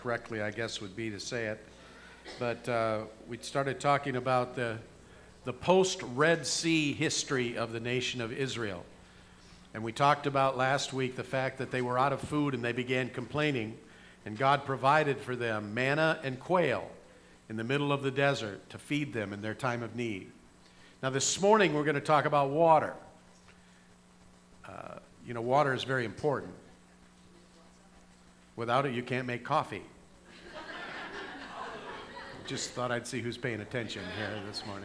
correctly, I guess would be to say it. But we started talking about the post-Red Sea history of the nation of Israel. And we talked about last week the fact that they were out of food and they began complaining, and God provided for them manna and quail in the middle of the desert to feed them in their time of need. Now this morning we're going to talk about water. Water is very important. Without it, you can't make coffee. Just thought I'd see who's paying attention here this morning.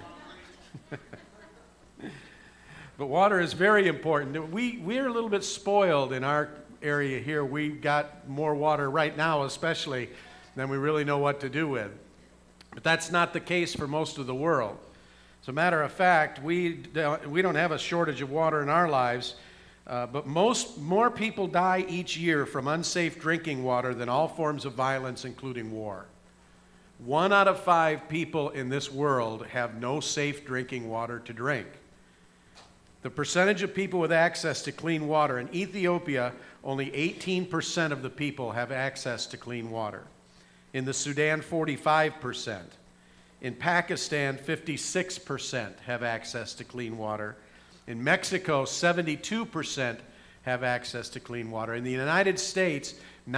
But water is very important. We're a little bit spoiled in our area here. We've got more water right now, especially, than we really know what to do with. But that's not the case for most of the world. As a matter of fact, we don't have a shortage of water in our lives. But more people die each year from unsafe drinking water than all forms of violence, including war. 1 out of 5 people in this world have no safe drinking water to drink. The percentage of people with access to clean water in Ethiopia, only 18% of the people have access to clean water. In the Sudan, 45%. In Pakistan, 56% have access to clean water. In Mexico, 72% have access to clean water. In the United States,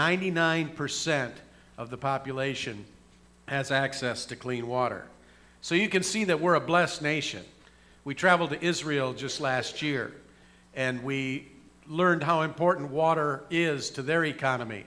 99% of the population has access to clean water. So you can see that we're a blessed nation. We traveled to Israel just last year, and we learned how important water is to their economy.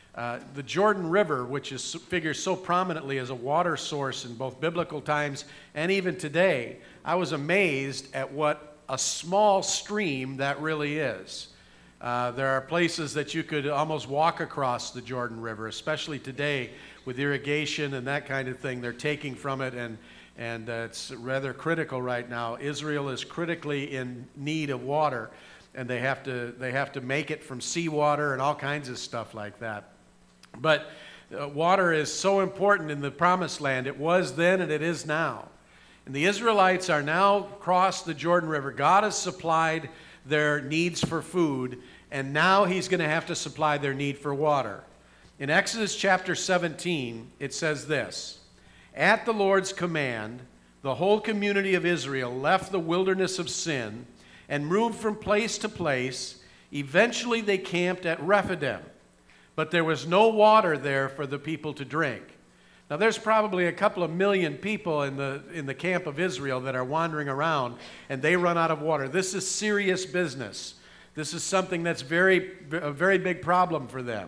The Jordan River, which figures so prominently as a water source in both biblical times and even today, I was amazed at what a small stream that really is. There are places that you could almost walk across the Jordan River, especially today with irrigation and that kind of thing. They're taking from it, and it's rather critical right now. Israel is critically in need of water, and they have to make it from seawater and all kinds of stuff like that. But water is so important in the Promised Land. It was then and it is now. And the Israelites are now crossed the Jordan River. God has supplied their needs for food, and now he's going to have to supply their need for water. In Exodus chapter 17, it says this: "At the Lord's command, the whole community of Israel left the wilderness of sin and moved from place to place. Eventually they camped at Rephidim, but there was no water there for the people to drink." Now, there's probably a couple of million people in the camp of Israel that are wandering around, and they run out of water. This is serious business. This is something that's a very big problem for them.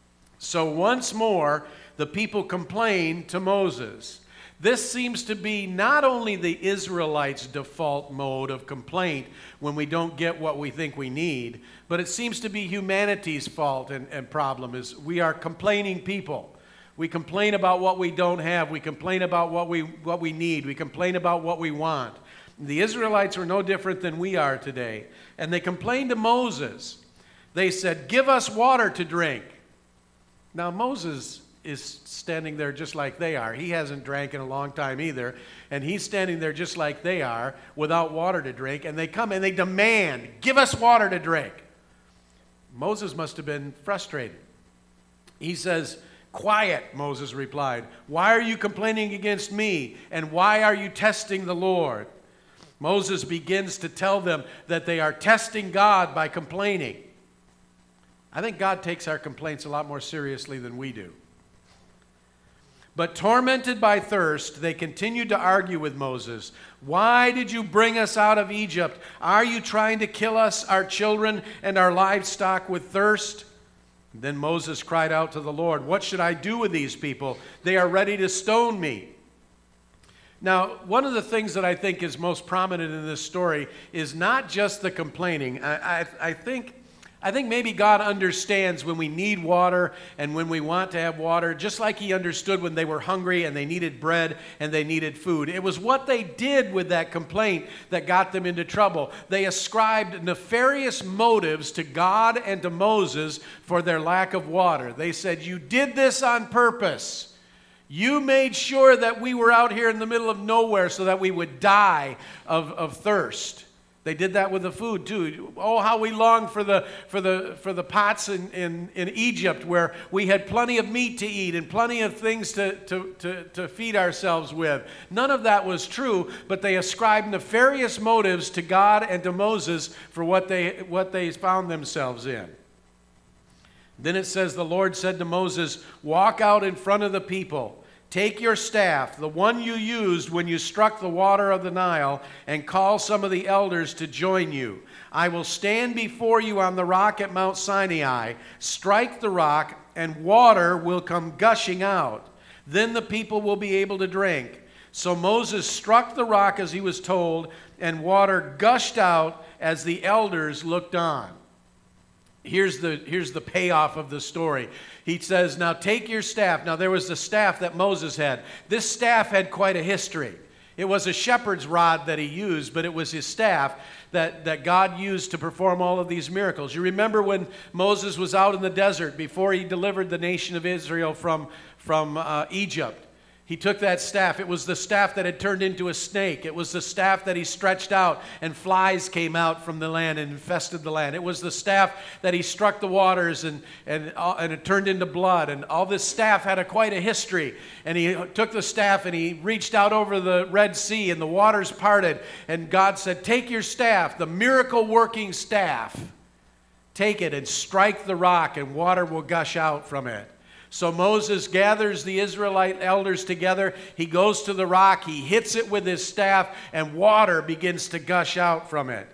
So once more, the people complain to Moses. This seems to be not only the Israelites' default mode of complaint when we don't get what we think we need, but it seems to be humanity's fault and problem is we are complaining people. We complain about what we don't have. We complain about what we need. We complain about what we want. The Israelites were no different than we are today. And they complained to Moses. They said, "Give us water to drink." Now Moses is standing there just like they are. He hasn't drank in a long time either. And he's standing there just like they are without water to drink. And they come and they demand, "Give us water to drink." Moses must have been frustrated. He says, "Quiet," Moses replied. "Why are you complaining against me? And why are you testing the Lord?" Moses begins to tell them that they are testing God by complaining. I think God takes our complaints a lot more seriously than we do. But tormented by thirst, they continued to argue with Moses. "Why did you bring us out of Egypt? Are you trying to kill us, our children, and our livestock with thirst?" Then Moses cried out to the Lord, "What should I do with these people? They are ready to stone me." Now, one of the things that I think is most prominent in this story is not just the complaining. I think maybe God understands when we need water and when we want to have water, just like he understood when they were hungry and they needed bread and they needed food. It was what they did with that complaint that got them into trouble. They ascribed nefarious motives to God and to Moses for their lack of water. They said, "You did this on purpose. You made sure that we were out here in the middle of nowhere so that we would die of thirst. They did that with the food too. Oh, how we long for the pots in Egypt, where we had plenty of meat to eat and plenty of things to feed ourselves with. None of that was true, but they ascribed nefarious motives to God and to Moses for what they found themselves in. Then it says, the Lord said to Moses, "Walk out in front of the people. Take your staff, the one you used when you struck the water of the Nile, and call some of the elders to join you. I will stand before you on the rock at Mount Sinai. Strike the rock, and water will come gushing out. Then the people will be able to drink." So Moses struck the rock as he was told, and water gushed out as the elders looked on. Here's the payoff of the story. He says, "Now take your staff." Now there was the staff that Moses had. This staff had quite a history. It was a shepherd's rod that he used, but it was his staff that God used to perform all of these miracles. You remember when Moses was out in the desert before he delivered the nation of Israel from Egypt. He took that staff. It was the staff that had turned into a snake. It was the staff that he stretched out and flies came out from the land and infested the land. It was the staff that he struck the waters and it turned into blood. And all this staff had quite a history. And he took the staff and he reached out over the Red Sea and the waters parted. And God said, "Take your staff, the miracle-working staff. Take it and strike the rock and water will gush out from it." So Moses gathers the Israelite elders together. He goes to the rock. He hits it with his staff, and water begins to gush out from it.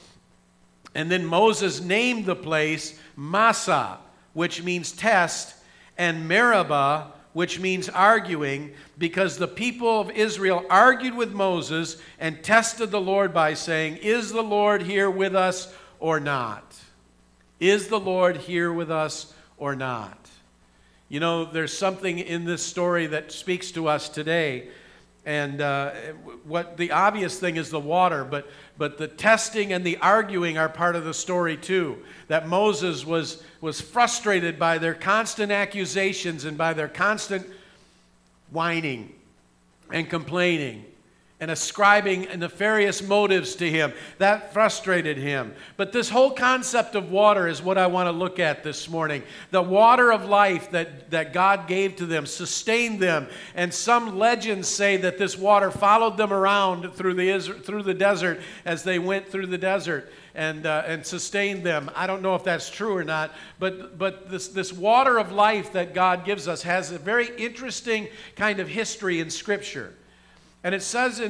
And then Moses named the place Massah, which means test, and Meribah, which means arguing, because the people of Israel argued with Moses and tested the Lord by saying, "Is the Lord here with us or not? Is the Lord here with us or not?" You know, there's something in this story that speaks to us today. And what the obvious thing is the water, but the testing and the arguing are part of the story too. That Moses was frustrated by their constant accusations and by their constant whining and complaining and ascribing nefarious motives to him. That frustrated him. But this whole concept of water is what I want to look at this morning. The water of life that God gave to them sustained them. And some legends say that this water followed them around through the desert as they went through the desert and sustained them. I don't know if that's true or not, but this water of life that God gives us has a very interesting kind of history in Scripture. And it says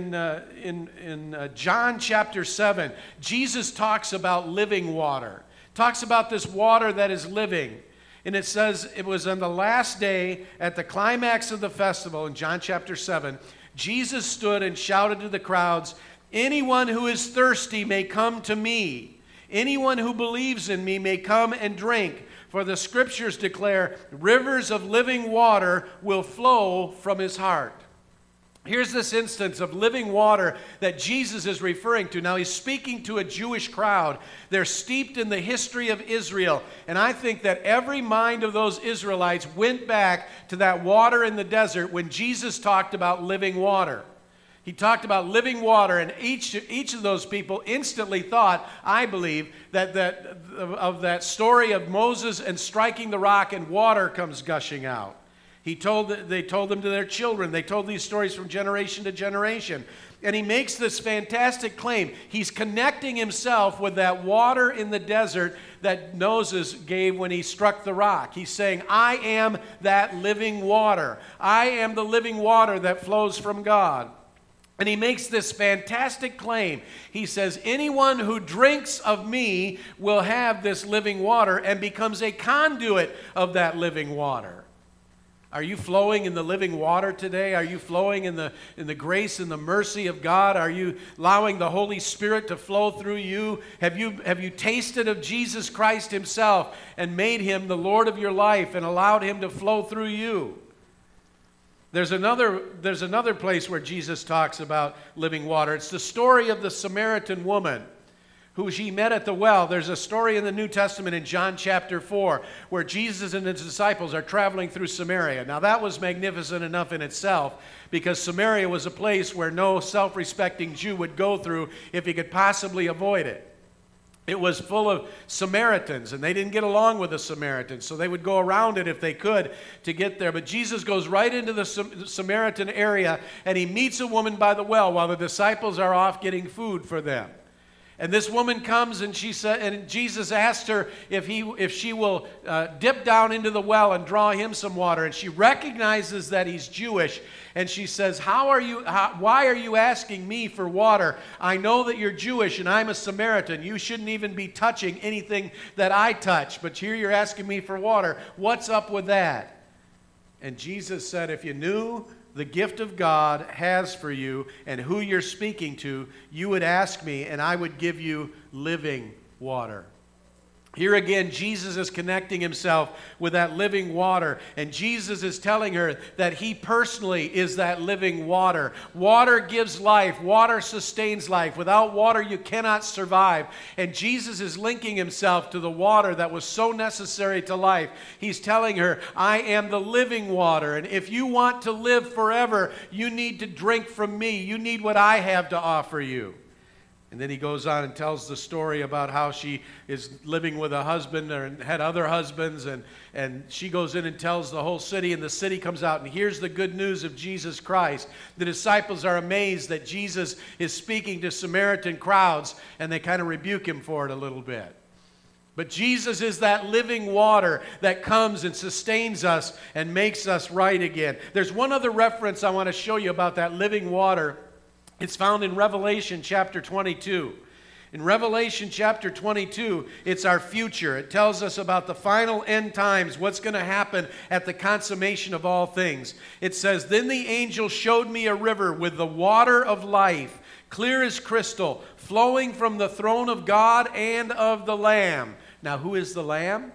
in John chapter 7, Jesus talks about living water. Talks about this water that is living. And it says it was on the last day at the climax of the festival in John chapter 7, Jesus stood and shouted to the crowds, "Anyone who is thirsty may come to me. Anyone who believes in me may come and drink. For the Scriptures declare, rivers of living water will flow from his heart." Here's this instance of living water that Jesus is referring to. Now, he's speaking to a Jewish crowd. They're steeped in the history of Israel. And I think that every mind of those Israelites went back to that water in the desert when Jesus talked about living water. He talked about living water, and each of those people instantly thought, I believe, of that story of Moses and striking the rock and water comes gushing out. They told them to their children. They told these stories from generation to generation. And he makes this fantastic claim. He's connecting himself with that water in the desert that Moses gave when he struck the rock. He's saying, I am that living water. I am the living water that flows from God. And he makes this fantastic claim. He says, anyone who drinks of me will have this living water and becomes a conduit of that living water. Are you flowing in the living water today? Are you flowing in the grace and the mercy of God? Are you allowing the Holy Spirit to flow through you? Have you tasted of Jesus Christ himself and made him the Lord of your life and allowed him to flow through you? There's another place where Jesus talks about living water. It's the story of the Samaritan woman who she met at the well. There's a story in the New Testament in John chapter 4 where Jesus and his disciples are traveling through Samaria. Now that was magnificent enough in itself because Samaria was a place where no self-respecting Jew would go through if he could possibly avoid it. It was full of Samaritans, and they didn't get along with the Samaritans, so they would go around it if they could to get there. But Jesus goes right into the Samaritan area, and he meets a woman by the well while the disciples are off getting food for them. And this woman comes, and Jesus asked her if she will dip down into the well and draw him some water. And she recognizes that he's Jewish, and she says, why are you asking me for water? I know that you're Jewish, and I'm a Samaritan. You shouldn't even be touching anything that I touch, but here you're asking me for water. What's up with that? And Jesus said, if you knew the gift of God has for you and who you're speaking to, you would ask me and I would give you living water. Here again, Jesus is connecting himself with that living water, and Jesus is telling her that he personally is that living water. Water gives life. Water sustains life. Without water, you cannot survive. And Jesus is linking himself to the water that was so necessary to life. He's telling her, I am the living water, and if you want to live forever, you need to drink from me. You need what I have to offer you. And then he goes on and tells the story about how she is living with a husband or had other husbands, and she goes in and tells the whole city, and the city comes out and hears the good news of Jesus Christ. The disciples are amazed that Jesus is speaking to Samaritan crowds, and they kind of rebuke him for it a little bit. But Jesus is that living water that comes and sustains us and makes us right again. There's one other reference I want to show you about that living water. It's found in Revelation chapter 22. In Revelation chapter 22, it's our future. It tells us about the final end times, what's going to happen at the consummation of all things. It says, Then the angel showed me a river with the water of life, clear as crystal, flowing from the throne of God and of the Lamb. Now, who is the Lamb?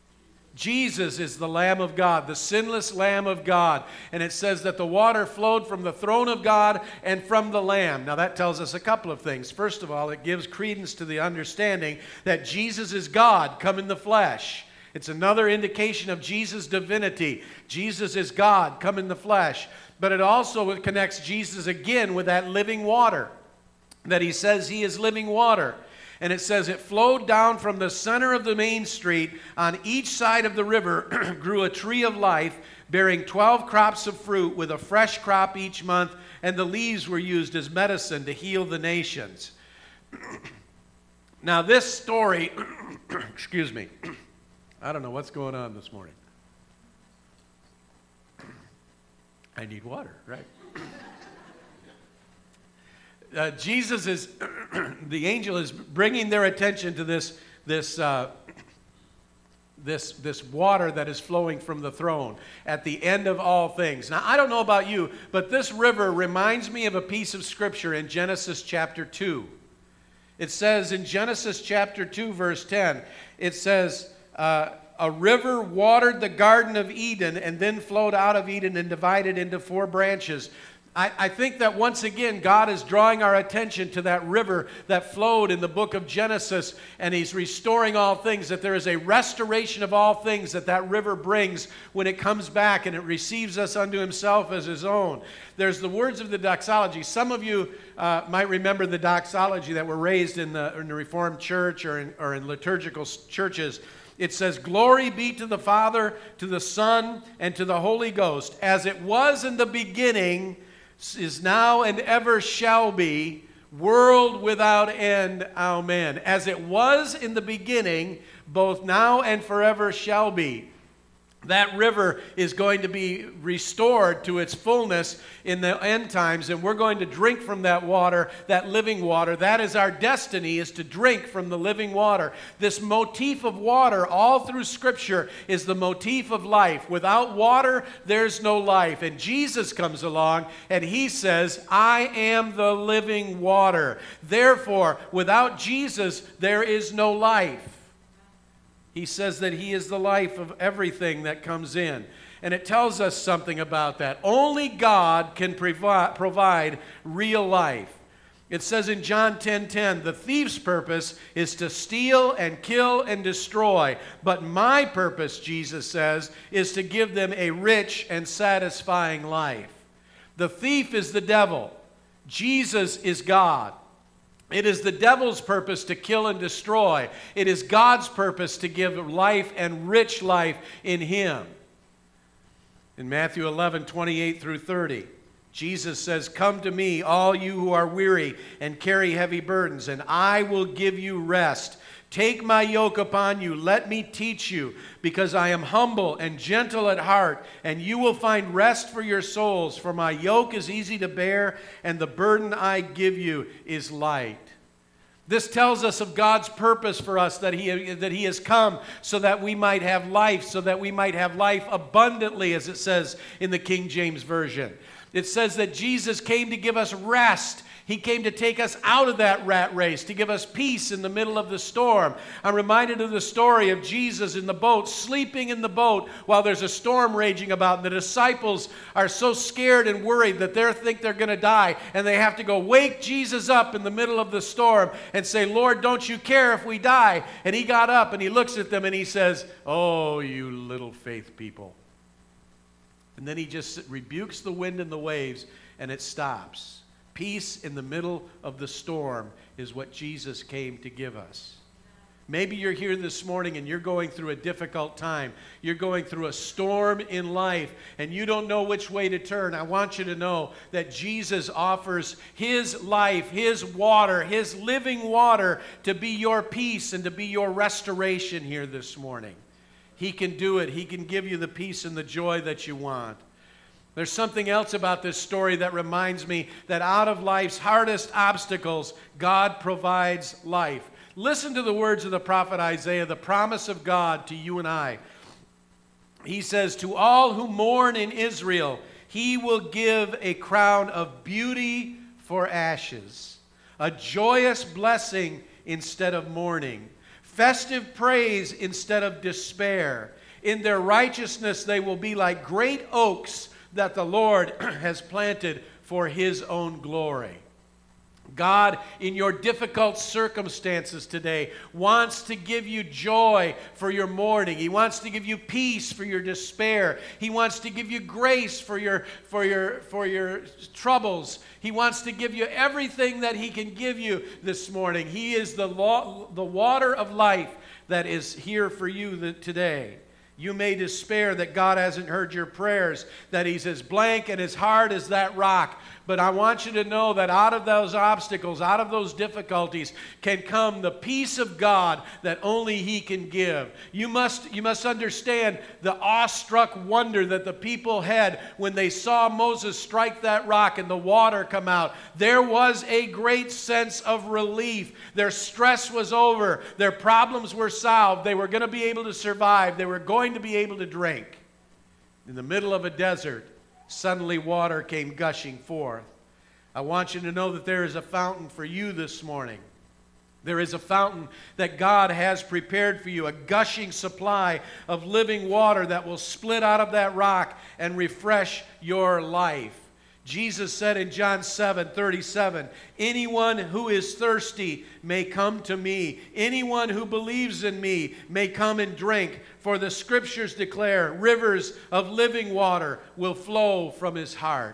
Jesus is the Lamb of God, the sinless Lamb of God. And it says that the water flowed from the throne of God and from the Lamb. Now that tells us a couple of things. First of all, it gives credence to the understanding that Jesus is God come in the flesh. It's another indication of Jesus' divinity. Jesus is God come in the flesh. But it also connects Jesus again with that living water, that he says he is living water. And it says it flowed down from the center of the main street. On each side of the river grew a tree of life, bearing 12 crops of fruit with a fresh crop each month, and the leaves were used as medicine to heal the nations. Now this story, excuse me, I don't know what's going on this morning. I need water, right? Jesus is, the angel is bringing their attention to this water that is flowing from the throne at the end of all things. Now, I don't know about you, but this river reminds me of a piece of scripture in Genesis chapter 2. It says in Genesis chapter 2, verse 10, it says, a river watered the Garden of Eden and then flowed out of Eden and divided into 4 branches. I think that once again, God is drawing our attention to that river that flowed in the book of Genesis, and he's restoring all things, that there is a restoration of all things that river brings when it comes back and it receives us unto himself as his own. There's the words of the doxology. Some of you might remember the doxology that were raised in the Reformed Church or in liturgical churches. It says, Glory be to the Father, to the Son, and to the Holy Ghost, as it was in the beginning, is now and ever shall be, world without end. Amen. As it was in the beginning, both now and forever shall be. That river is going to be restored to its fullness in the end times, and we're going to drink from that water, that living water. That is our destiny, is to drink from the living water. This motif of water all through Scripture is the motif of life. Without water, there's no life. And Jesus comes along and he says, I am the living water. Therefore, without Jesus, there is no life. He says that he is the life of everything that comes in. And it tells us something about that. Only God can provide real life. It says in John 10:10, the thief's purpose is to steal and kill and destroy. But my purpose, Jesus says, is to give them a rich and satisfying life. The thief is the devil. Jesus is God. It is the devil's purpose to kill and destroy. It is God's purpose to give life and rich life in Him. In Matthew 11:28 through 30, Jesus says, "Come to me, all you who are weary and carry heavy burdens, and I will give you rest. Take my yoke upon you. Let me teach you, because I am humble and gentle at heart, and you will find rest for your souls. For my yoke is easy to bear, and the burden I give you is light." This tells us of God's purpose for us, that He has come so that we might have life, so that we might have life abundantly, as it says in the King James Version. It says that Jesus came to give us rest. He came to take us out of that rat race, to give us peace in the middle of the storm. I'm reminded of the story of Jesus in the boat, sleeping in the boat while there's a storm raging about. And the disciples are so scared and worried that they think they're going to die. And they have to go wake Jesus up in the middle of the storm and say, "Lord, don't you care if we die?" And He got up and He looks at them and He says, "Oh, you little faith people." And then He just rebukes the wind and the waves, and it stops. Peace in the middle of the storm is what Jesus came to give us. Maybe you're here this morning and you're going through a difficult time. You're going through a storm in life and you don't know which way to turn. I want you to know that Jesus offers His life, His water, His living water to be your peace and to be your restoration here this morning. He can do it. He can give you the peace and the joy that you want. There's something else about this story that reminds me that out of life's hardest obstacles, God provides life. Listen to the words of the prophet Isaiah, the promise of God to you and I. He says, "To all who mourn in Israel, He will give a crown of beauty for ashes, a joyous blessing instead of mourning, festive praise instead of despair. In their righteousness they will be like great oaks that the Lord has planted for His own glory." God, in your difficult circumstances today, wants to give you joy for your mourning. He wants to give you peace for your despair. He wants to give you grace for your troubles. He wants to give you everything that He can give you this morning. He is the water of life that is here for you today. You may despair that God hasn't heard your prayers, that He's as blank and as hard as that rock. But I want you to know that out of those obstacles, out of those difficulties, can come the peace of God that only He can give. You must understand the awestruck wonder that the people had when they saw Moses strike that rock and the water come out. There was a great sense of relief. Their stress was over. Their problems were solved. They were going to be able to survive. They were going to be able to drink. In the middle of a desert, suddenly water came gushing forth. I want you to know that there is a fountain for you this morning. There is a fountain that God has prepared for you, a gushing supply of living water that will split out of that rock and refresh your life. Jesus said in John 7:37, "Anyone who is thirsty may come to me. Anyone who believes in me may come and drink. For the Scriptures declare rivers of living water will flow from his heart."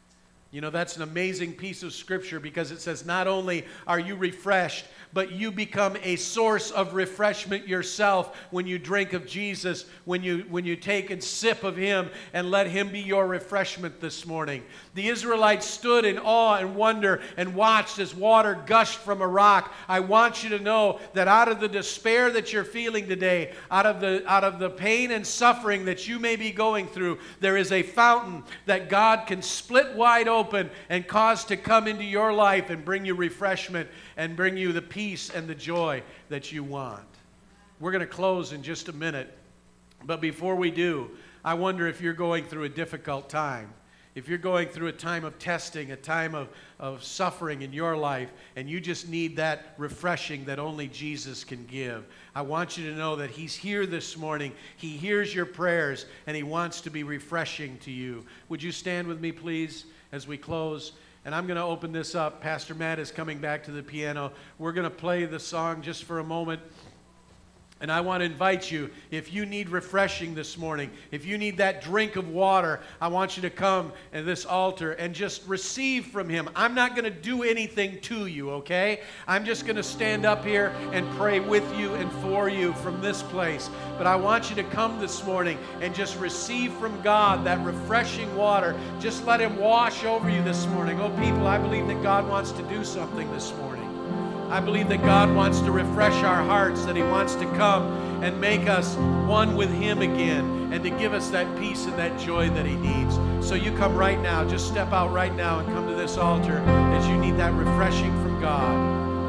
You know, that's an amazing piece of Scripture because it says not only are you refreshed, but you become a source of refreshment yourself when you drink of Jesus, when you take and sip of Him and let Him be your refreshment this morning. The Israelites stood in awe and wonder and watched as water gushed from a rock. I want you to know that out of the despair that you're feeling today, out of the pain and suffering that you may be going through, there is a fountain that God can split wide open and cause to come into your life and bring you refreshment and bring you the peace and the joy that you want. We're going to close in just a minute. But before we do, I wonder if you're going through a difficult time. If you're going through a time of testing, a time of suffering in your life, and you just need that refreshing that only Jesus can give, I want you to know that He's here this morning. He hears your prayers, and He wants to be refreshing to you. Would you stand with me, please, as we close? And I'm going to open this up. Pastor Matt is coming back to the piano. We're going to play the song just for a moment. And I want to invite you, if you need refreshing this morning, if you need that drink of water, I want you to come to this altar and just receive from Him. I'm not going to do anything to you, okay? I'm just going to stand up here and pray with you and for you from this place. But I want you to come this morning and just receive from God that refreshing water. Just let Him wash over you this morning. Oh, people, I believe that God wants to do something this morning. I believe that God wants to refresh our hearts, that He wants to come and make us one with Him again, and to give us that peace and that joy that He needs. So you come right now, just step out right now and come to this altar as you need that refreshing from God.